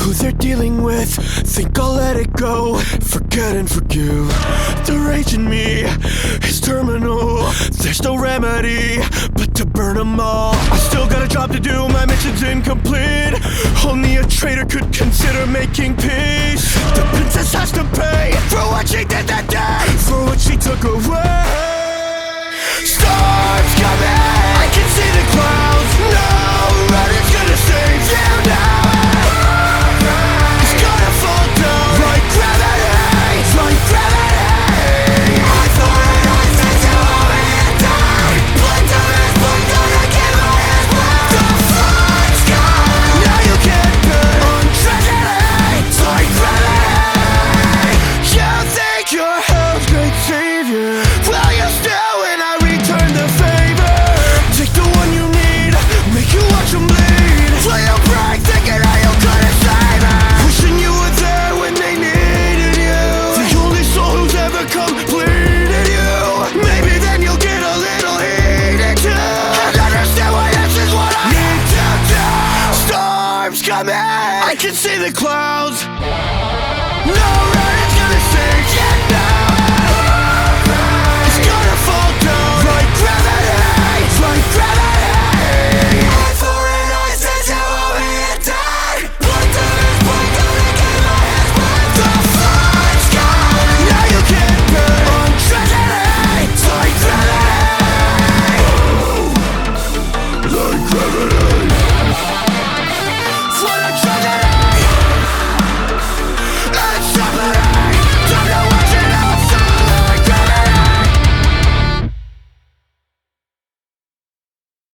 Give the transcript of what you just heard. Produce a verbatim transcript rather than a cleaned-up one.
who they're dealing with. Think I'll let it go, forget and forgive. The rage in me is terminal. There's no remedy but to burn them all. I still got a job to do, my mission's incomplete. Only a traitor could consider making peace. The princess has to pay for what she did that day, for what she took away.